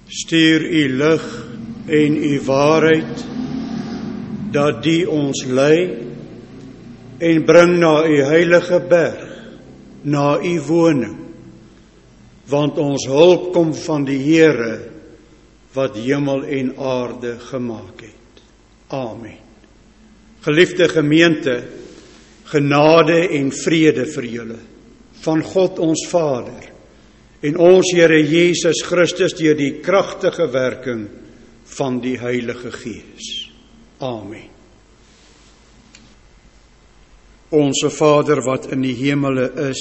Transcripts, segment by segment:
Stuur u lig en u waarheid, dat die ons lei, en bring na u heilige berg, na u woning, want ons hulp kom van die Here, wat hemel en aarde gemaak het. Amen. Geliefde gemeente, genade en vrede vir julle, van God ons Vader, en ons Here Jesus Christus deur die kragtige werking van die Heilige Gees. Amen. Onse Vader wat in die hemele is,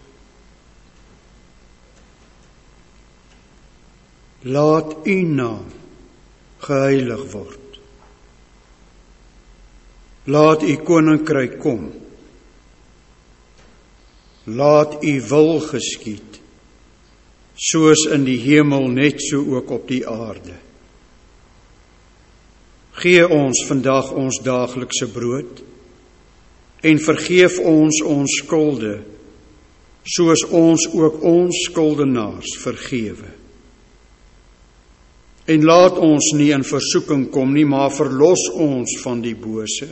laat u naam geheilig word. Laat u koninkryk kom. Laat u wil geskied, soos in die hemel net so ook op die aarde. Gee ons vandag ons daaglikse brood, en vergeef ons ons skulde, soos ons ook ons skuldenaars vergewe. En laat ons nie in versoeking kom nie, maar verlos ons van die bose,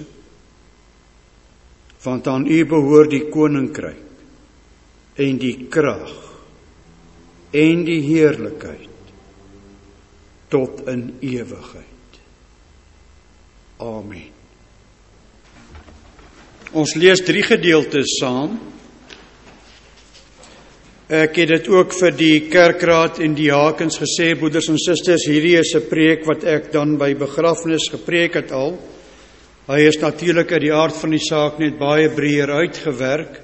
want aan u behoort die koninkryk, en die krag, en die heerlikheid, tot in ewigheid. Amen. Ons lees 3 gedeeltes saam. Ek het dit ook vir die kerkraad en diakens gesê, broeders en susters, hierdie is 'n preek wat ek dan by begrafnis gepreek het al. Hy is natuurlik uit die aard van die saak net baie breër uitgewerk.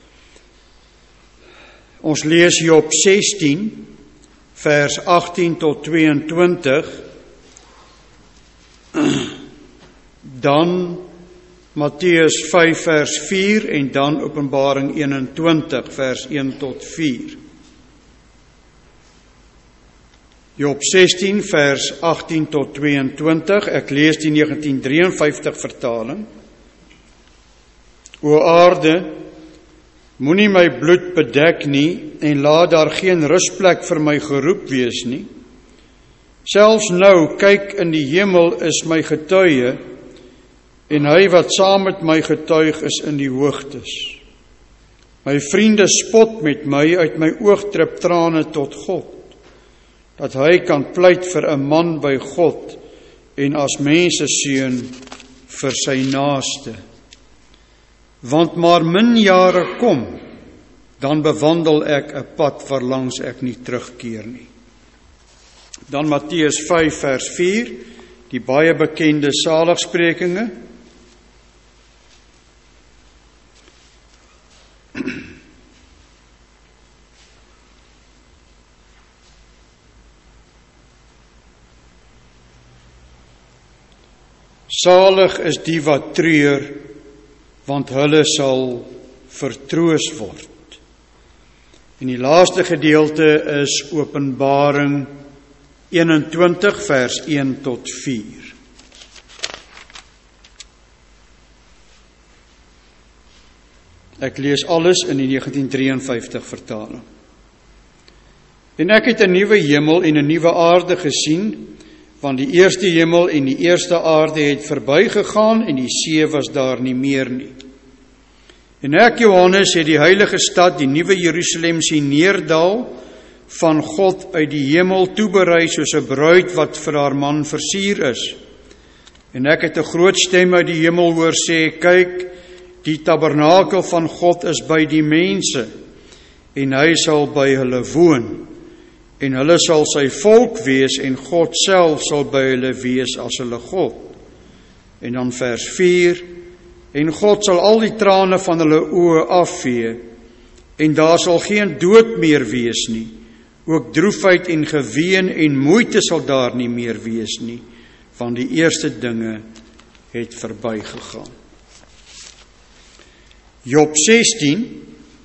Ons lees Job 16, vers 18 tot 22, dan Matteus 5 vers 4 en dan Openbaring 21 vers 1 tot 4. Job 16 vers 18 tot 22, ek lees die 1953 vertaling. O aarde, moenie my bloed bedek nie, en laat daar geen rusplek vir my geroep wees nie. Selfs nou, kyk in die hemel is my getuie, en hy wat saam met my getuig is in die hoogtes. My vriende spot met my, uit my oog drup trane tot God, dat hy kan pleit vir 'n man by God, en as menseseun vir sy naaste. Want maar min jare kom, dan bewandel ek 'n pad waarlangs ek nie terugkeer nie. Dan Matteus 5 vers 4, die baie bekende saligsprekinge. Salig is die wat treur, want hulle sal vertroos word. En die laaste gedeelte is Openbaring 21 vers 1 tot 4. Ek lees alles in die 1953 vertaling. En ek het 'n nuwe hemel en 'n nuwe aarde gesien, want die eerste hemel en die eerste aarde het verbygegaan en die see was daar nie meer nie. En ek, Johannes, het die heilige stad, die nuwe Jerusalem, sien neerdal van God uit die hemel, toeberei soos 'n bruid wat vir haar man versier is. En ek het 'n groot stem uit die hemel hoor sê, kyk, die tabernakel van God is by die mense, en hy sal by hulle woon, en hulle sal sy volk wees, en God self sal by hulle wees as hulle God. En dan vers 4, en God sal al die trane van hulle oë afvee, en daar sal geen dood meer wees nie, ook droefheid en geween en moeite sal daar nie meer wees nie, want die eerste dinge het verbygegaan. Job 16,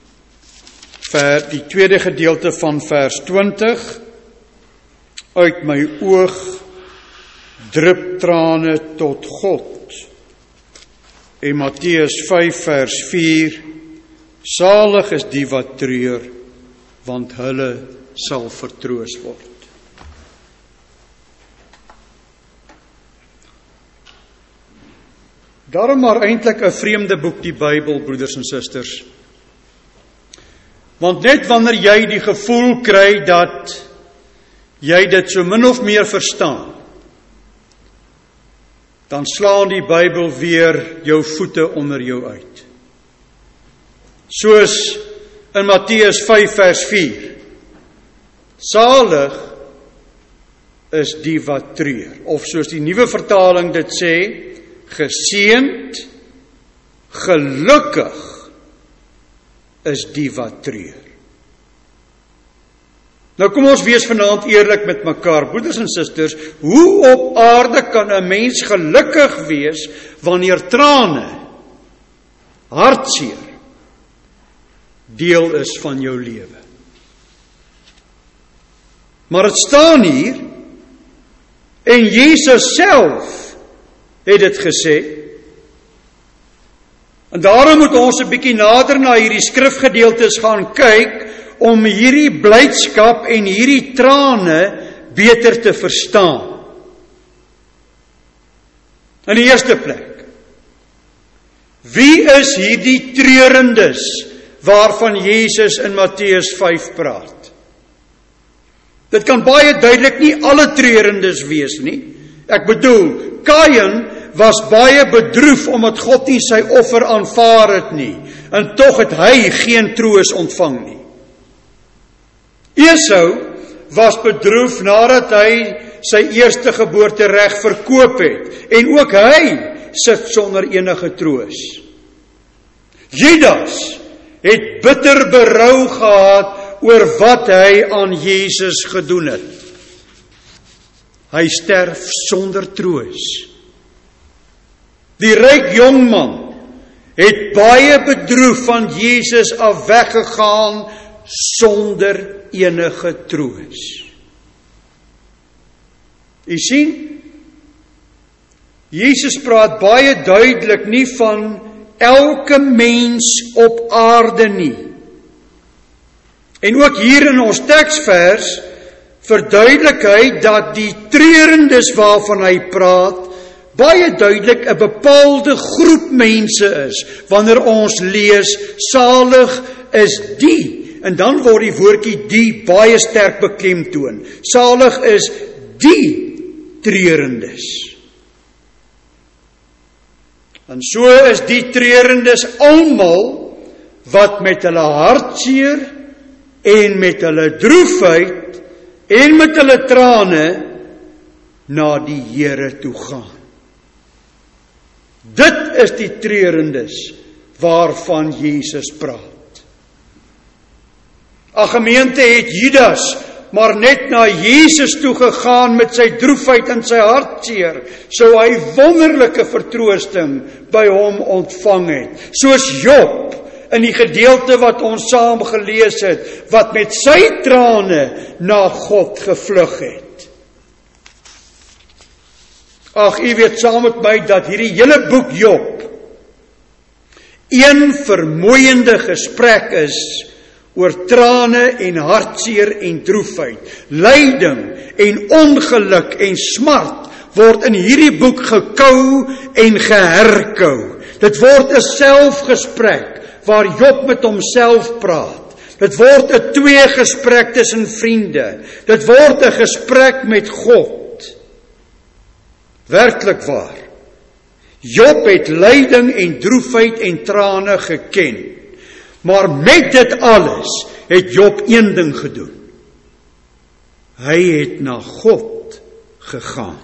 die tweede gedeelte van vers 20, uit my oog drup trane tot God. En Matteus 5 vers 4, salig is die wat treur, want hulle sal vertroos word. Daarom maar eintlik 'n vreemde boek, die Bybel, broeders en susters. Want net wanneer jy die gevoel kry dat jy dit so min of meer verstaan, dan slaan die Bybel weer jou voete onder jou uit. Soos in Matteus 5 vers 4. Salig is die wat treur. Of soos die nuwe vertaling dit sê, geseënd, gelukkig is die wat treur. Nou kom ons wees vanaand eerlik met mekaar, broeders en susters, hoe op aarde kan 'n mens gelukkig wees wanneer trane, hartseer, deel is van jou lewe? Maar dit staan hier, en Jesus self het dit gesê, en daarom moet ons 'n bietjie nader na hierdie skrifgedeeltes gaan kyk, om hierdie blydskap en hierdie trane beter te verstaan. In die eerste plek, wie is hierdie treurendes waarvan Jesus in Matteus 5 praat? Dit kan baie duidelik nie alle treurendes wees nie. Ek bedoel, Kain was baie bedroef omdat God nie sy offer aanvaar het nie, en tog het hy geen troos ontvang nie. Esau was bedroef nadat hy sy eerste geboortereg verkoop het, en ook hy sit sonder enige troos. Judas het bitter berou gehad oor wat hy aan Jesus gedoen het. Hy sterf sonder troos. Die ryk jongman het baie bedroef van Jesus af weggegaan sonder enige troos. U sien, Jesus praat baie duidelik nie van elke mens op aarde nie. En ook hier in ons teksvers verduidelik hy dat die treurendes waarvan hy praat baie duidelik 'n bepaalde groep mense is. Wanneer ons lees, salig is die, en dan word die woordjie die baie sterk beklemtoon. Salig is die treurendes. En so is die treurendes almal wat met hulle hartseer en met hulle droefheid en met hulle trane na die Here toe gaan. Dit is die treurendes waarvan Jesus praat. 'n Gemeente het Judas maar net na Jesus toe gegaan met sy droefheid en sy hartseer, sou hy wonderlike vertroosting by hom ontvang het. Soos Job in die gedeelte wat ons saam gelees het, wat met sy trane na God gevlug het. Ag, u weet saam met my dat hierdie hele boek Job een vermoeiende gesprek is oor trane en hartseer en droefheid. Lyding en ongeluk en smart word in hierdie boek gekou en geherkou. Dit word 'n selfgesprek waar Job met homself praat. Dit word 'n tweegesprek tussen vriende. Dit word 'n gesprek met God. Werklik waar. Job het lyding en droefheid en trane geken. Maar met dit alles het Job een ding gedoen. Hy het na God gegaan.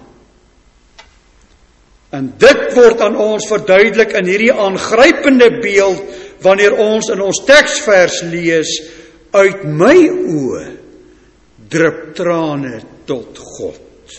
En dit word aan ons verduidelik in hierdie aangrypende beeld wanneer ons in ons teksvers lees, uit my oë drup trane tot God.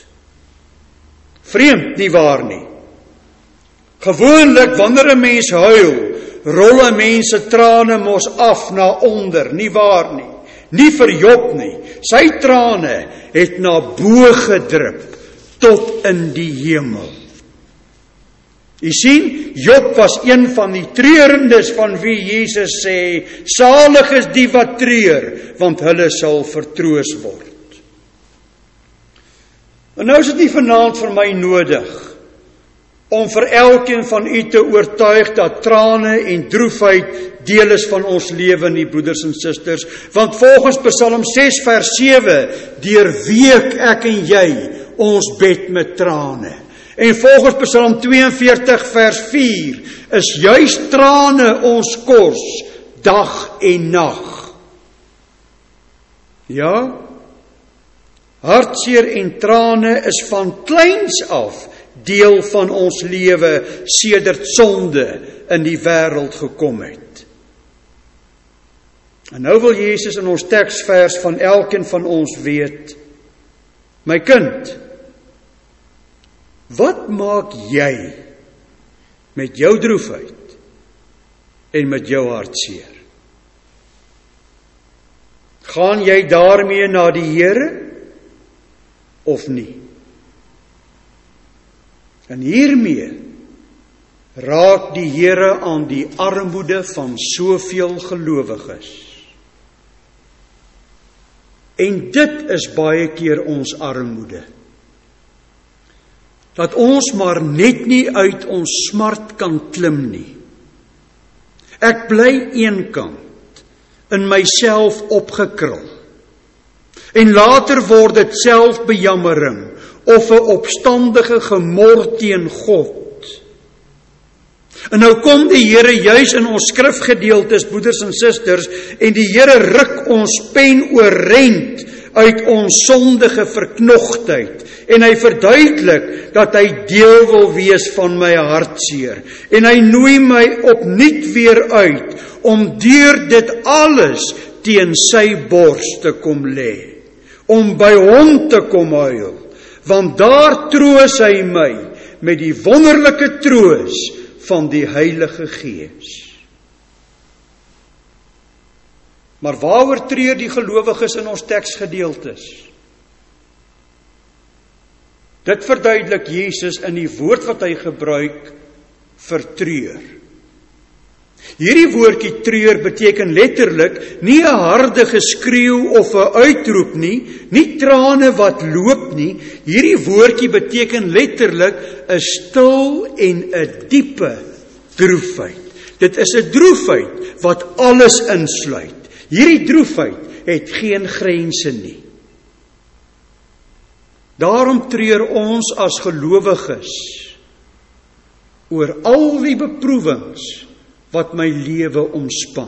Vreemd nie waar nie. Gewoonlik wanneer 'n mens huil, rol 'n mens se trane mos af na onder, nie waar nie. Nie vir Job nie. Sy trane het na bo gedrup tot in die hemel. U sien, Job was een van die treurendes van wie Jesus sê, salig is die wat treur, want hulle sal vertroos word. En nou is dit nie vanaand vir my nodig om vir elkeen van u te oortuig dat trane en droefheid deel is van ons lewe nie, broeders en susters, want volgens Psalm 6 vers 7, deurweek ek en jy ons bed met trane. En volgens Psalm 42 vers 4, is juis trane ons kos, dag en nag. Ja, hartseer en trane is van kleins af deel van ons lewe sedert sonde in die wêreld gekom het. En nou wil Jesus in ons teksvers van elkeen van ons weet, my kind, wat maak jy met jou droefheid en met jou hartseer? Gaan jy daarmee na die Here of nie? En hiermee raak die Here aan die armoede van soveel gelowiges. En dit is baie keer ons armoede. Dat ons maar net nie uit ons smart kan klim nie. Ek bly eenkant in myself opgekrul. En later word dit selfbejammering of 'n opstandige gemor teen God. En nou kom die Here juis in ons skrifgedeeltes, broeders en susters, en die Here ruk ons pen oorent uit ons sondige verknogtheid. En hy verduidelik dat hy deel wil wees van my hartseer. En hy nooi my opnuut weer uit om deur dit alles teen sy bors te kom lê. Om by hom te kom huil. Want daar troos hy my met die wonderlike troos van die Heilige Gees. Maar waaroor treur die gelowiges in ons teksgedeeltes? Dit verduidelik Jesus in die woord wat hy gebruik vir treur. Hierdie woordjie treur beteken letterlik nie 'n harde geskreeu of 'n uitroep nie trane wat loop nie. Hierdie woordjie beteken letterlik 'n stil en 'n diepe droefheid. Dit is 'n droefheid wat alles insluit. Hierdie droefheid het geen grense nie. Daarom treur ons as gelowiges oor al die beproewings wat my lewe omspan.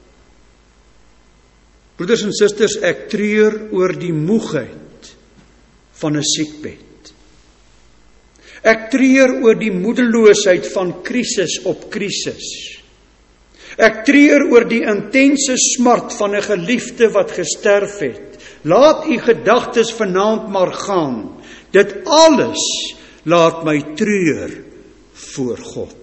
Broeders en susters, ek treur oor die moegheid van 'n siekbed. Ek treur oor die moedeloosheid van krisis op krisis. Ek treur oor die intense smart van 'n geliefde wat gesterf het. Laat u gedagtes vanaand maar gaan. Dit alles laat my treur voor God.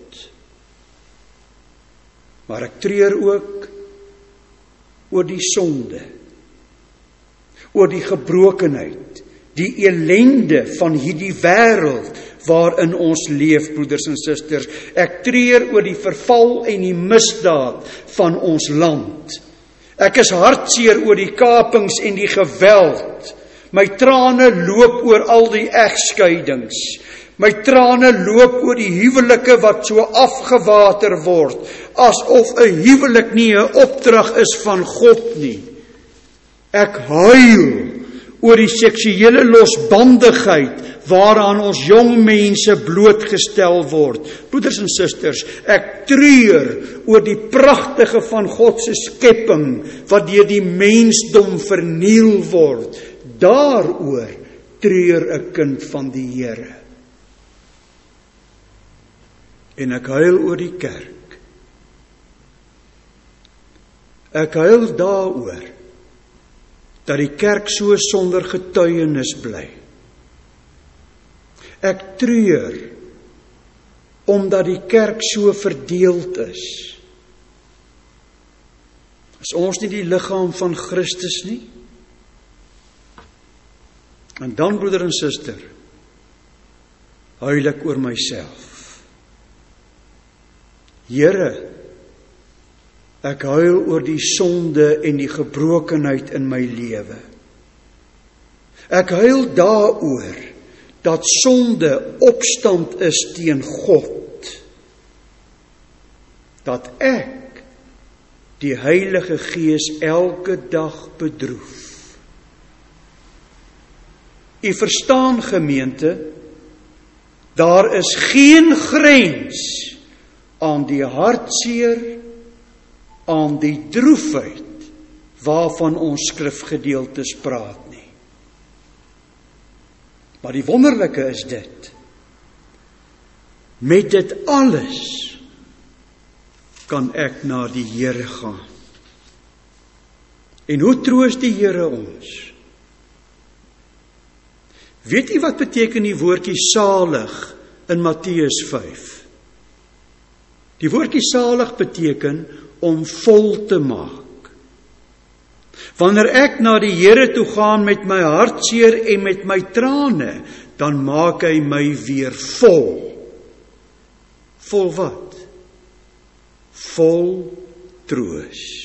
Maar ek treur ook oor die sonde, oor die gebrokenheid, die elende van hierdie wêreld waarin ons leef, broeders en susters. Ek treur oor die verval en die misdaad van ons land. Ek is hartseer oor die kapings en die geweld. My trane loop oor al die egskeidings. My trane loop oor die huwelike wat so afgewater word, asof 'n huwelik nie 'n opdrag is van God nie. Ek huil oor die seksuele losbandigheid waaraan ons jong mense blootgestel word. Broeders en susters, ek treur oor die pragtige van God se skepping wat deur die mensdom verniel word. Daaroor treur 'n kind van die Here. En ek huil oor die kerk. Ek huil daaroor dat die kerk so sonder getuienis bly. Ek treur omdat die kerk so verdeeld is. Is ons nie die liggaam van Christus nie? En dan, broeder en suster, huil ek oor myself. Here, ek huil oor die sonde en die gebrokenheid in my lewe. Ek huil daaroor dat sonde opstand is teen God, dat ek die Heilige Gees elke dag bedroef. U verstaan, gemeente, daar is geen grens aan die hartseer, aan die droefheid waarvan ons skrifgedeeltes praat nie. Maar die wonderlike is dit, met dit alles kan ek na die Here gaan. En hoe troos die Here ons? Weet u wat beteken die woordjie salig in Matteus 5? Die woordjie salig beteken om vol te maak. Wanneer ek na die Here toe gaan met my hartseer en met my trane, dan maak hy my weer vol. Vol wat? Vol troos.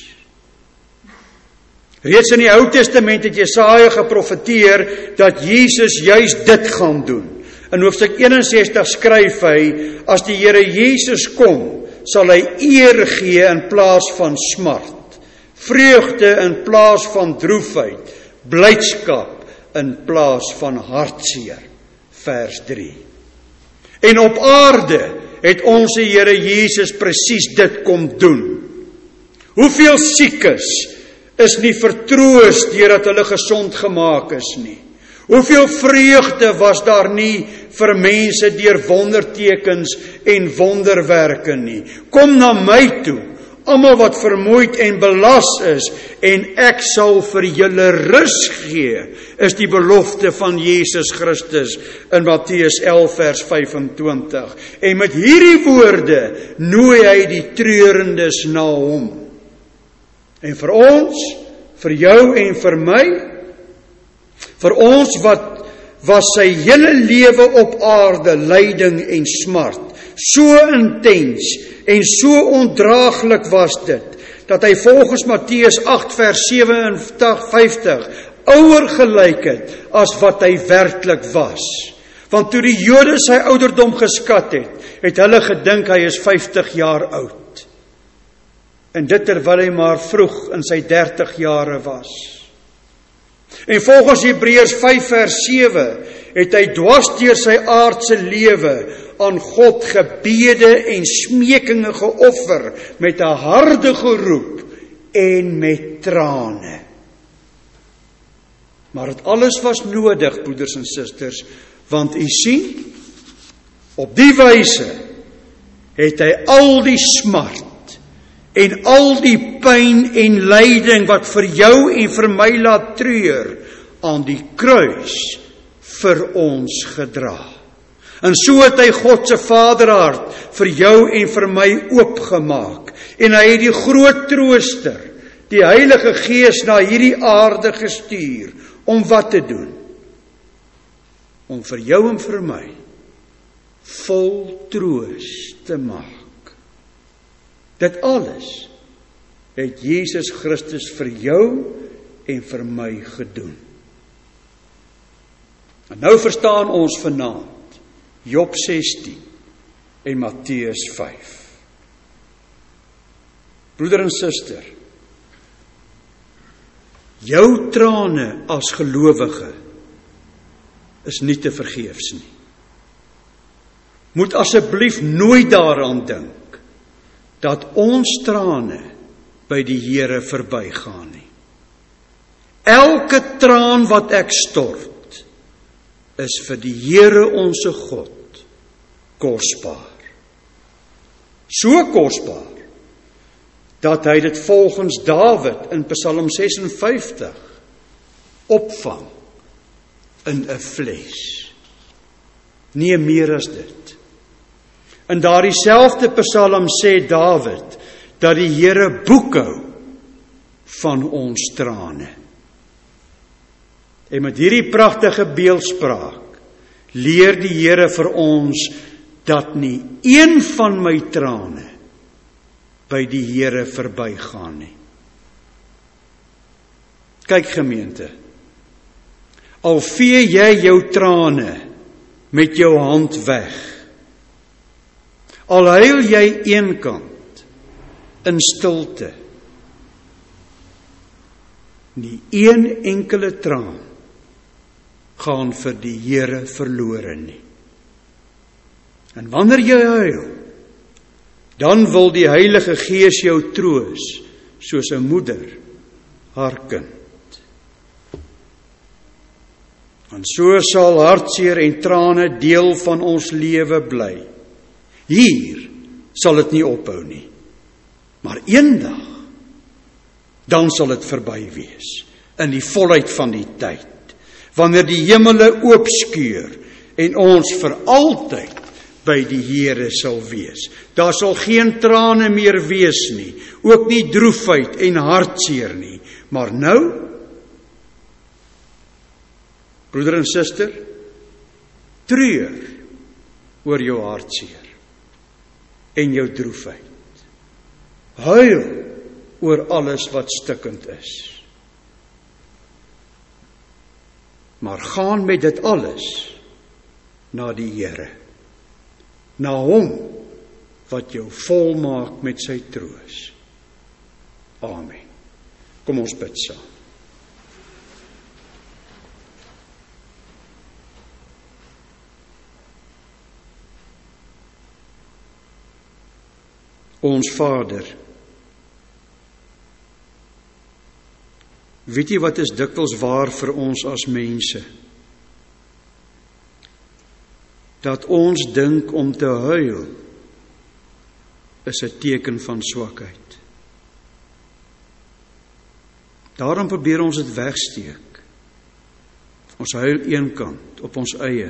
Reeds in die Ou Testament het Jesaja geprofeteer dat Jesus juis dit gaan doen. In hoofstuk 61 skryf hy, as die Here Jesus kom, sal hy eer gee in plaas van smart, vreugde in plaas van droefheid, blydskap in plaas van hartseer. Vers 3. En op aarde het ons Here Jesus presies dit kom doen. Hoeveel siekes is nie vertroos deurdat hulle gesond gemaak is nie? Hoeveel vreugde was daar nie vir mense deur wondertekens en wonderwerke nie? Kom na my toe, almal wat vermoeid en belas is, en ek sal vir julle rus gee, is die belofte van Jesus Christus in Matteus 11 vers 25. En met hierdie woorde nooi hy die treurendes na hom. En vir ons, vir jou en vir my, vir ons wat was sy hele lewe op aarde lyding en smart, so intens en so ondraaglik was dit, dat hy volgens Matteus 8 vers 57 ouer gelyk het as wat hy werklik was. Want toe die Jode sy ouderdom geskat het, het hulle gedink hy is 50 jaar oud. En dit terwyl hy maar vroeg in sy 30 jare was. En volgens Hebreërs 5 vers 7 het hy dwars deur sy aardse lewe aan God gebede en smekinge geoffer met 'n harde geroep en met trane. Maar dit alles was nodig, broeders en susters, want u sien, op die wyse het hy al die smart en al die pyn en lyding wat vir jou en vir my laat treur, aan die kruis vir ons gedra. En so het hy God se Vaderhart vir jou en vir my oopgemaak. En hy het die groot trooster, die Heilige Gees, na hierdie aarde gestuur, om wat te doen? Om vir jou en vir my vol troos te maak. Dit alles het Jesus Christus vir jou en vir my gedoen. En nou verstaan ons vanaand Job 16 en Matteus 5. Broeder en suster, jou trane as gelowige is nie te vergeefs nie. Moet asseblief nooit daaraan dink dat ons trane by die Here verbygaan nie. Elke traan wat ek stort, is vir die Here onse God kosbaar. So kosbaar, dat hy dit volgens Dawid in Psalm 56 opvang in 'n fles. Nie meer as dit. In daardie selfde Psalm sê Dawid dat die Here boekhou van ons trane. En met hierdie pragtige beeldspraak leer die Here vir ons dat nie een van my trane by die Here verbygaan nie. Kyk gemeente, al vee jy jou trane met jou hand weg. Al huil jy eenkant in stilte, nie een enkele traan gaan vir die Here verlore nie. En wanneer jy huil, dan wil die Heilige Gees jou troos, soos 'n moeder haar kind. En so sal hartseer en trane deel van ons lewe bly. Hier sal dit nie ophou nie. Maar eendag, dan sal dit verby wees, in die volheid van die tyd, wanneer die hemele oopskeur en ons vir altyd by die Here sal wees. Daar sal geen trane meer wees nie, ook nie droefheid en hartseer nie. Maar nou, broeder en suster, treur oor jou hartseer en jou droefheid. Huil oor alles wat stikkend is. Maar gaan met dit alles na die Here, na Hom wat jou volmaak met sy troos. Amen. Kom ons bid saam. Ons Vader, weet jy wat is dikwels waar vir ons as mense? Dat ons dink om te huil is 'n teken van swakheid. Daarom probeer ons dit wegsteek. Ons huil eenkant op ons eie.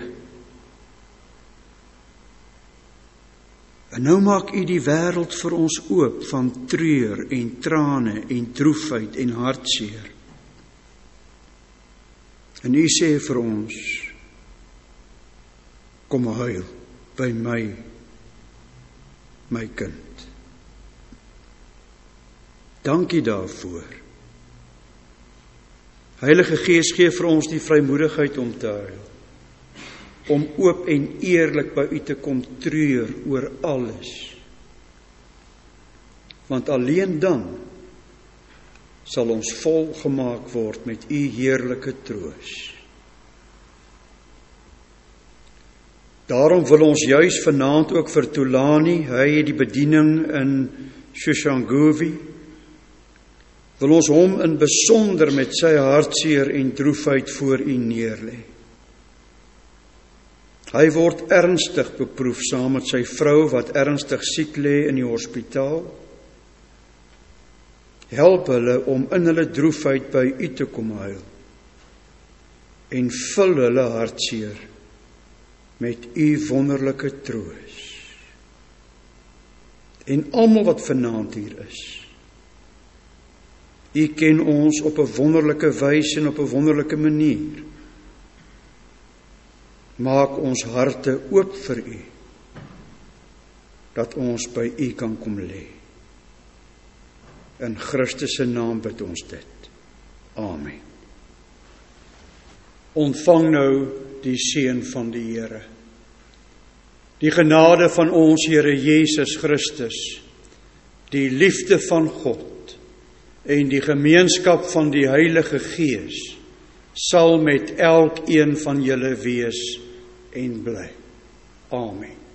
En nou maak U die wêreld vir ons oop van treur en trane en droefheid en hartseer. En U sê vir ons, kom huil by my, my kind. Dankie daarvoor. Heilige Gees gee vir ons die vrymoedigheid om te huil, om oop en eerlik by U te kom treur oor alles. Want alleen dan sal ons volgemaak word met U heerlike troos. Daarom wil ons juis vanaand ook vir Thulani, hy het die bediening in Shoshanguve, wil ons hom in besonder met sy hartseer en droefheid voor U neerlê. Hy word ernstig beproef saam met sy vrou wat ernstig siek lê in die hospitaal. Help hulle om in hulle droefheid by U te kom huil en vul hulle hartseer met U wonderlike troos. En almal wat vanaand hier is, U ken ons op 'n wonderlike wyse en op 'n wonderlike manier. Maak ons harte oop vir U, dat ons by U kan kom lê. In Christus se naam bid ons dit. Amen. Ontvang nou die seën van die Here. Die genade van ons Here Jesus Christus, die liefde van God en die gemeenskap van die Heilige Gees sal met elkeen van julle wees en bly. Amen.